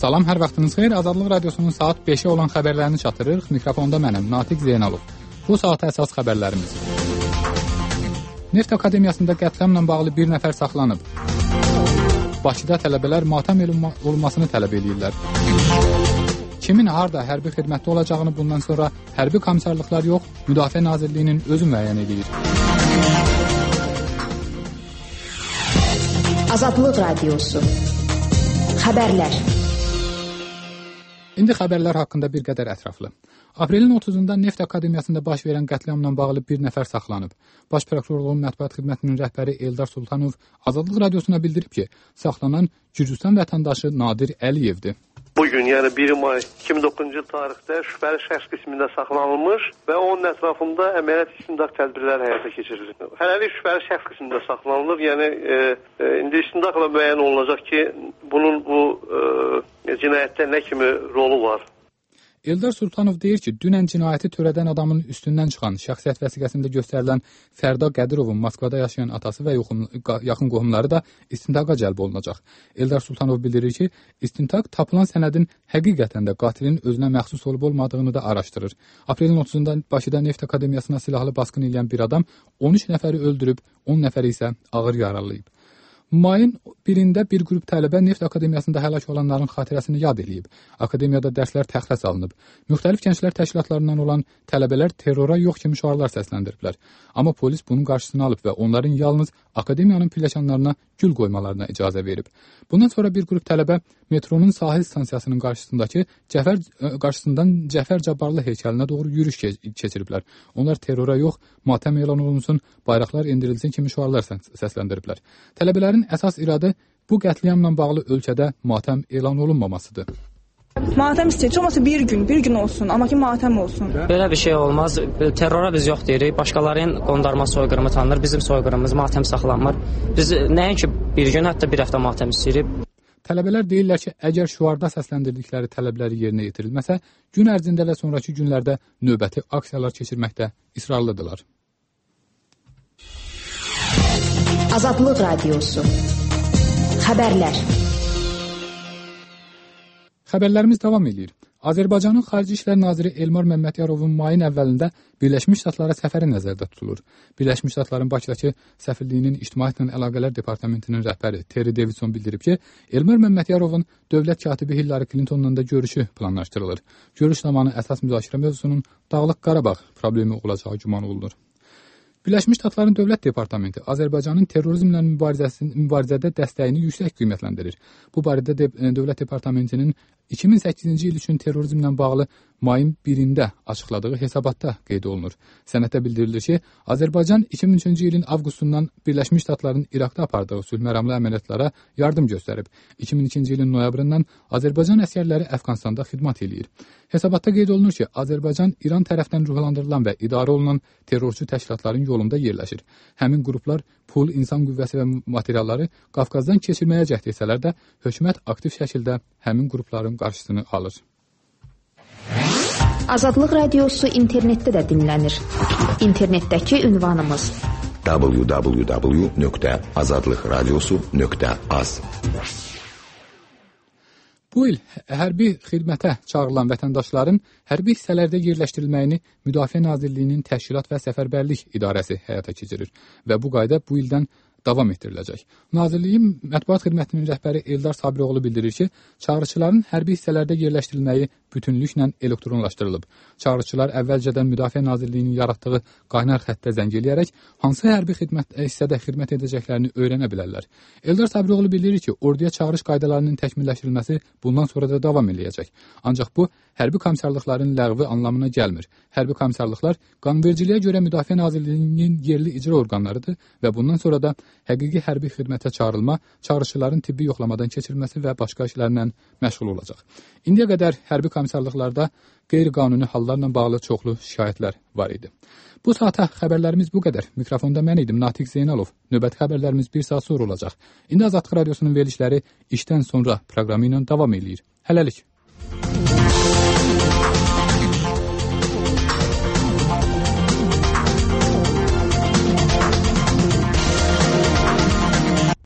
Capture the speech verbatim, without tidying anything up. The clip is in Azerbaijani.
Salam, hər vaxtınız xeyir. Azadlıq Radiosunun saat beşə olan xəbərlərini çatdırırıq. Mikrofonda mənəm, Natiq Zeynalov. Bu saata əsas xəbərlərimiz. Neft Akademiyasında qətliamla bağlı bir nəfər saxlanıb. Bakıda tələbələr matəm olunmasını tələb edirlər. Kimin harda hərbi xidmətdə olacağını bundan sonra hərbi komissarlıqlar yox, Müdafiə Nazirliyinin özü müəyyən edir. Azadlıq Radiosu. Xəbərlər. İndi xəbərlər haqqında bir qədər ətraflı. Aprelin otuzunda Neft Akademiyasında baş verən qətliamla bağlı bir nəfər saxlanıb. Baş prokurorluğun mətbuat xidmətinin rəhbəri Eldar Sultanov Azadlıq Radiosuna bildirib ki, saxlanan Gürcüstan vətəndaşı Nadir Əliyevdir. Bugün, yəni bir may iki min doqquzuncu tarixdə şübhəli şəxs qismində saxlanılmış və onun ətrafında əməliyyat istintaq tədbirləri həyata keçirilir. Hələlik şübhəli şəxs qismində saxlanılır. Yəni e, e, indi istintaqla müəyyən olunacaq ki, bunun bu e, cinayətdə nə kimi rolu var. Eldar Sultanov deyir ki, dünən cinayəti törədən adamın üstündən çıxan şəxsiyyət vəsiqəsində göstərilən Fərda Qədirovun Moskvada yaşayan atası və yaxın qohumları da istintaqa cəlb olunacaq. Eldar Sultanov bildirir ki, istintaq tapılan sənədin həqiqətən də qatilin özünə məxsus olub-olmadığını da araşdırır. Aprelin otuzunda Bakıda Neft Akademiyasına silahlı basqın edən bir adam on üç nəfəri öldürüb, on nəfəri isə ağır yaralayıb. Mayın birində bir qrup tələbə Neft Akademiyasında həlak olanların xatirəsini yad eləyib. Akademiyada dərslər təxirə salınıb. Müxtəlif gənclər təşkilatlarından olan tələbələr terrora yox kimi şüarlar səsləndiriblər. Amma polis bunun qarşısını alıb və onların yalnız akademiyanın pilləkənlərinə gül qoymalarına icazə verib. Bundan sonra bir qrup tələbə metronun sahil stansiyasının qarşısındakı Cəfər qarşısından Cəfər Cabbarlı heykəlinə doğru yürüyüş keçiriblər. Onlar terrora yox, matəm elan olunsun, bayraqlar endirilsin kimi şüarlar səsləndiriblər. Tələbələrin əsas iradı bu qətliamla bağlı ölkədə matəm elan olunmamasıdır. Matəm istəyir, olmasa bir gün, bir gün olsun, amma ki matəm olsun. Belə bir şey olmaz. Terrora biz yox deyirik. Başqalarının qondarma soyqırımı tanınır. Bizim soyqırımımız matəm saxlanmır. Biz nəinki bir gün, hətta bir həftə matəm istəyirik. Tələbələr deyirlər ki, əgər şüarda səsləndirdikləri tələbləri yerinə yetirilməsə, gün ərzində və sonraki günlərdə növbəti aksiyalar keçirməkdə israrlıdırlar. Azadlıq Radiosu. Xəbərlər. Xəbərlərimiz davam edir. Azərbaycanın Xarici İşlər Naziri Elmar Məmmədyarovun mayın əvvəlində Birləşmiş Ştatlara səfəri nəzərdə tutulur. Birləşmiş Ştatların Bakıdakı səfirliyinin İctimaiyyətlə Əlaqələr Departamentinin rəhbəri Terry Davidson bildirib ki, Elmar Məmmədyarovun dövlət katibi Hillary Clintonla da görüşü planlaşdırılır. Görüş zamanı əsas müzakirə mövzusunun Dağlıq Qarabağ problemi olacağı güman olunur. Birləşmiş Ştatların Dövlət Departamenti Azərbaycanın terrorizmlə mübarizədə dəstəyini yüksək qiymətləndirir. Bu barədə de, Dövlət Departamentinin iki min səkkizinci il üçün terrorizmlə bağlı mayın birində açıqladığı hesabatda qeyd olunur. Sənəddə bildirilir ki, Azərbaycan iki min üçüncü ilin avqustundan Birləşmiş Ştatların İraqda apardığı sülhməramlı əməliyyatlara yardım göstərib. iki min ikinci ilin noyabrından Azərbaycan əsgərləri Əfqanistanda xidmət eləyir. Hesabatda qeyd olunur ki, Azərbaycan İran tərəfdən ruhlandırılan və idarə olunan terrorçu təşkilatların yolunda yerləşir. Həmin qruplar pul, insan qüvvəsi və materialları Qafqazdan keçirməyə cəhd etsələr də, hökumət aktiv şəkildə həmin qrupların qarşısını alır. Azadlıq Radiosu internetdə də dinlənir. İnternetdəki ünvanımız w w w nöqtə azadlıq radiosu nöqtə az. Bu il hərbi xidmətə çağırılan vətəndaşların hərbi hissələrdə yerləşdirilməyini Müdafiə Nazirliyinin Təşkilat və Səfərbərlik İdarəsi həyata keçirir və bu qayda bu ildən davam etdiriləcək. Nazirliyin mətbuat xidmətinin rəhbəri Eldar Sabiroğlu bildirir ki, çağrıçıların hərbi hissələrdə yerləşdirilməyi bütünlüklə elektronlaşdırılıb. Çağrıçılar əvvəlcədən Müdafiə Nazirliyinin yaratdığı qaynar xəttə zəng eləyərək hansı hərbi xidmət hissədə xidmət edəcəklərini öyrənə bilərlər. Eldar Sabiroğlu bildirir ki, orduya çağırış qaydalarının təkmilləşdirilməsi bundan sonra da davam eləyəcək. Ancaq bu hərbi komissarlıqların ləğvi anlamına gəlmir. Hərbi komissarlıqlar qanunvericiliyə görə Müdafiə Nazirliyinin yerli icra orqanlarıdır və bundan sonra da həqiqi hərbi xidmətə çağırılma, çağrışçıların tibbi yoxlamadan keçirilməsi və başqa işlərlə məşğul olacaq. İndiyə qədər hərbi komissarlıqlarda qeyri-qanuni hallarla bağlı çoxlu şikayətlər var idi. Bu saata xəbərlərimiz bu qədər. Mikrofonda mən idim, Natiq Zeynalov. Növbəti xəbərlərimiz bir saat sonra olacaq. İndi Azadlıq Radiosunun verilişləri işdən sonra proqramı ilə davam edir. Hələlik.